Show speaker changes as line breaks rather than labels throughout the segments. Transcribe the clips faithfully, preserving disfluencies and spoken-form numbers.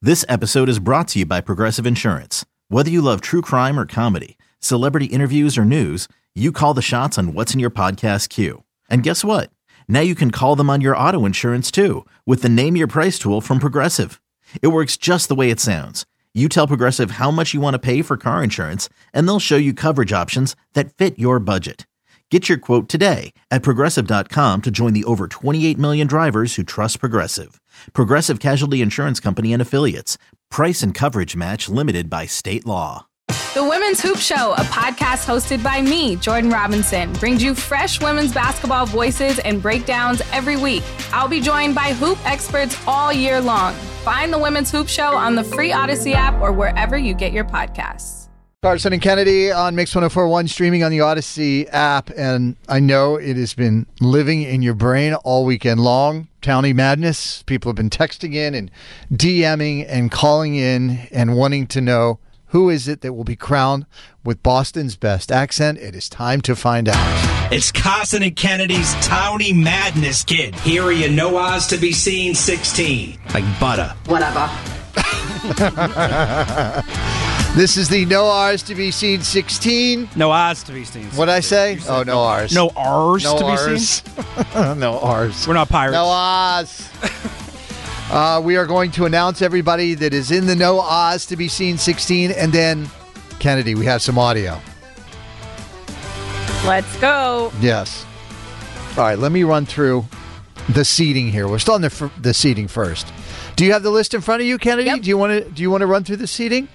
This episode is brought to you by Progressive Insurance. Whether you love true crime or comedy, celebrity interviews or news, you call the shots on what's in your podcast queue. And guess what? Now you can call them on your auto insurance too with the Name Your Price tool from Progressive. It works just the way it sounds. You tell Progressive how much you want to pay for car insurance, and they'll show you coverage options that fit your budget. Get your quote today at Progressive dot com to join the over twenty-eight million drivers who trust Progressive. Progressive Casualty Insurance Company and Affiliates. Price and coverage match limited by state law.
The Women's Hoop Show, a podcast hosted by me, Jordan Robinson, brings you fresh women's basketball voices and breakdowns every week. I'll be joined by hoop experts all year long. Find the Women's Hoop Show on the free Odyssey app or wherever you get your podcasts.
Carson and Kennedy on Mix one oh four point one, streaming on the Odyssey app. And I know it has been living in your brain all weekend long. Townie Madness. People have been texting in and DMing and calling in and wanting to know who is it that will be crowned with Boston's best accent. It is time to find out.
It's Carson and Kennedy's Townie Madness, kid. Here are your no Oz to be seen sixteen. Like butter.
Whatever.
This is the No R's to be seen sixteen.
No R's to be seen.
What'd I say? Oh, no R's.
No R's
no
to
R's.
be seen?
No R's.
We're not pirates.
No R's. uh, we are going to announce everybody that is in the No Oz to be seen sixteen. And then, Kennedy, we have some audio.
Let's go.
Yes. All right, let me run through the seating here. We're still on the, the seating first. Do you have the list in front of you, Kennedy?
Yep.
Do you want to do you want to run through the seating?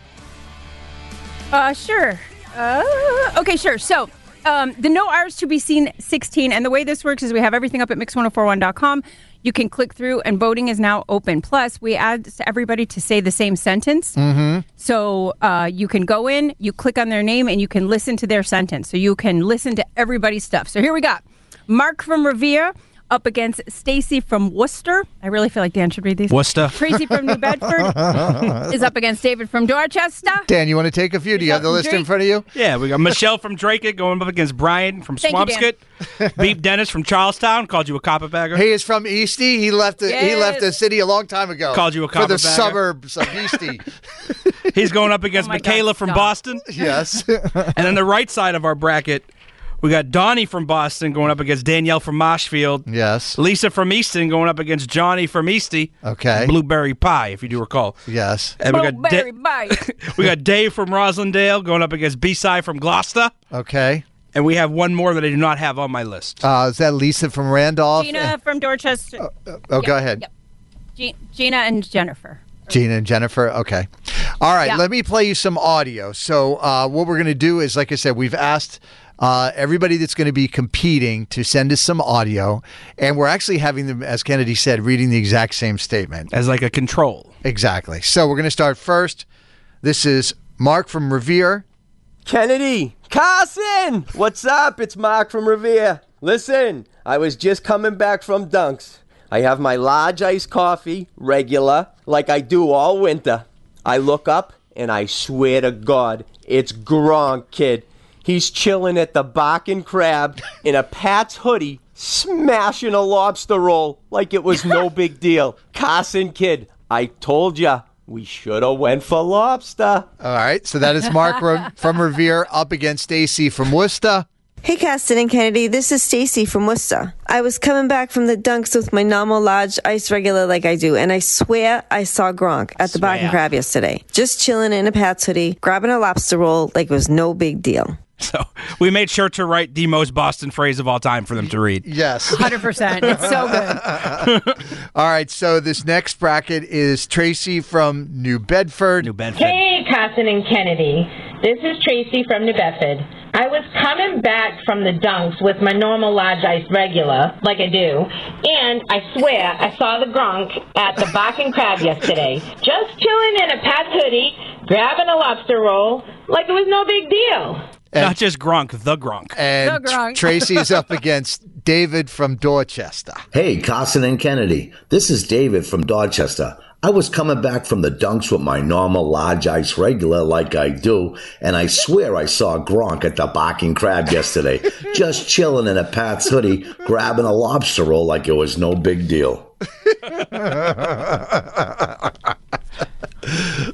Uh, sure. Uh, okay, sure. So, um, the No R's to be seen sixteen, and the way this works is we have everything up at mix ten forty-one dot com. You can click through, and voting is now open. Plus, we ask everybody to say the same sentence.
Mm-hmm.
So uh, you can go in, you click on their name, and you can listen to their sentence. So you can listen to everybody's stuff. So here we got Mark from Revere up against Stacy from Worcester. I really feel like Dan should read these.
Worcester.
Tracy from New Bedford is up against David from Dorchester.
Dan, you want to take a few? Do you have the list in front of you?
Yeah, we got Michelle from Drake going up against Brian from
Thank you,
Swampscott. Beep Dennis from Charlestown. Called you a carpetbagger.
He is from Eastie. He left the,
Yes.
he left the city a long time ago.
Called you a
For the
carpetbagger.
suburbs of Eastie.
He's going up against
Oh my
Michaela
God,
from
stop.
Boston.
Yes.
And on the right side of our bracket, we got Donnie from Boston going up against Danielle from Marshfield.
Yes.
Lisa from Easton going up against Johnny from Eastie.
Okay.
Blueberry Pie, if you do recall.
Yes.
And we got,
Blueberry
Da-
bite.
we got Dave from Roslindale going up against B-Side from Gloucester.
Okay.
And we have one more that I do not have on my list.
Uh, is that Lisa from Randolph?
Gina from Dorchester.
Oh, go ahead.
Yep. G- Gina and Jennifer.
Gina and Jennifer. Okay. All right.
Yeah.
Let me play you some audio. So uh, what we're going to do is, like I said, we've asked uh, everybody that's going to be competing to send us some audio. And we're actually having them, as Kennedy said, reading the exact same statement.
As like a control.
Exactly. So we're going to start first. This is Mark from Revere.
Kennedy, Carson, what's up? It's Mark from Revere. Listen, I was just coming back from Dunks. I have my large iced coffee, regular, like I do all winter. I look up, and I swear to God, it's Gronk, kid. He's chilling at the Bark and Crab in a Pat's hoodie, smashing a lobster roll like it was no big deal. Carson, kid, I told ya. We should have went for lobster.
All right. So that is Mark Re- from Revere up against Stacy from Worcester.
Hey, Caston and Kennedy, this is Stacy from Worcester. I was coming back from the Dunks with my normal large ice regular like I do, and I swear I saw Gronk at the Bark and Crab yesterday. Just chilling in a Pat's hoodie, grabbing a lobster roll like it was no big deal.
So we made sure to write the most Boston phrase of all time for them to read.
Yes.
one hundred percent. It's so good.
All right. So this next bracket is Tracy from New Bedford.
New Bedford.
Hey, Carson and Kennedy. This is Tracy from New Bedford. I was coming back from the Dunks with my normal large ice regular, like I do, and I swear I saw the Gronk at the Bark and Crab yesterday, just chilling in a Pat's hoodie, grabbing a lobster roll, like it was no big deal.
And,
Not just Gronk, the Gronk.
And
The Gronk.
Tracy is up against David from Dorchester.
Hey, Carson and Kennedy. This is David from Dorchester. I was coming back from the Dunks with my normal large ice regular like I do, and I swear I saw Gronk at the Bark and Crab yesterday, just chilling in a Pat's hoodie, grabbing a lobster roll like it was no big deal.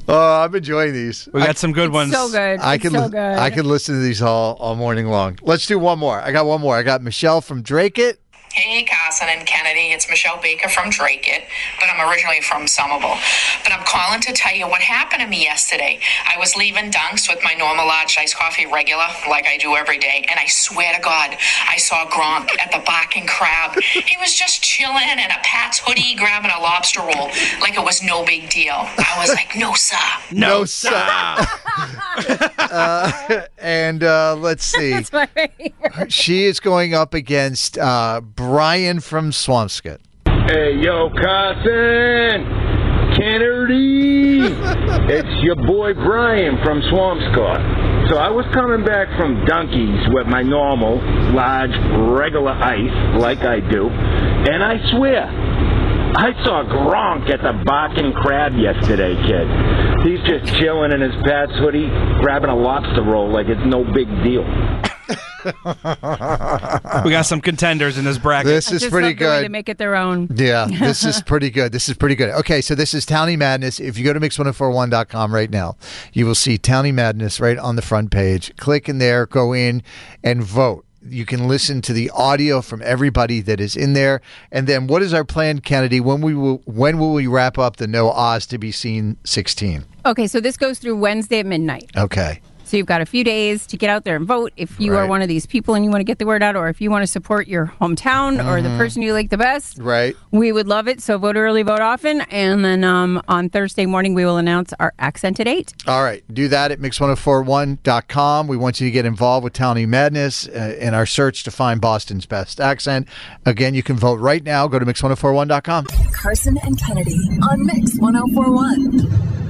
Oh, I'm enjoying these.
We got
I,
some good ones.
So good.
I
It's
could,
so
li-
good.
I could listen to these all, all morning long. Let's do one more. I got one more. I got Michelle from Drake It.
Hey, Carson and Kennedy, it's Michelle Baker from Drake It, but I'm originally from Somerville. But I'm calling to tell you what happened to me yesterday. I was leaving Dunks with my normal large iced coffee regular, like I do every day, and I swear to God, I saw Gronk at the Barking Crab. He was just chilling in a Pat's hoodie, grabbing a lobster roll, like it was no big deal. I was like, no, sir.
No, sir. uh, and uh, let's see.
That's my favorite.
She is going up against uh, Brian from Swampscott.
Hey, yo, Carson, Kennedy, it's your boy Brian from Swampscott. So I was coming back from Dunkies with my normal, large, regular ice, like I do, and I swear, I saw Gronk at the Barking Crab yesterday, kid. He's just chilling in his Pat's hoodie, grabbing a lobster roll like it's no big deal.
We got some contenders in this bracket.
This
I
is
just
pretty
love the way
good.
they make it their own.
Yeah, this is pretty good. This is pretty good. Okay, so this is Townie Madness. If you go to mix ten forty-one dot com right now, you will see Townie Madness right on the front page. Click in there, go in, and vote. You can listen to the audio from everybody that is in there. And then what is our plan, Kennedy? When we will, when will we wrap up the No Oz to be seen sixteen?
Okay, so this goes through Wednesday at midnight.
Okay.
So you've got a few days to get out there and vote if you
Right.
are one of these people and you want to get the word out, or if you want to support your hometown or the
Mhm.
person you like the best.
Right.
We would love it. So vote early, vote often. And then um, on Thursday morning, we will announce our accented eight.
All right. Do that at mix ten forty-one dot com. We want you to get involved with Townie Madness uh, in our search to find Boston's best accent. Again, you can vote right now. Go to mix ten forty-one dot com.
Carson and Kennedy on Mix ten forty-one.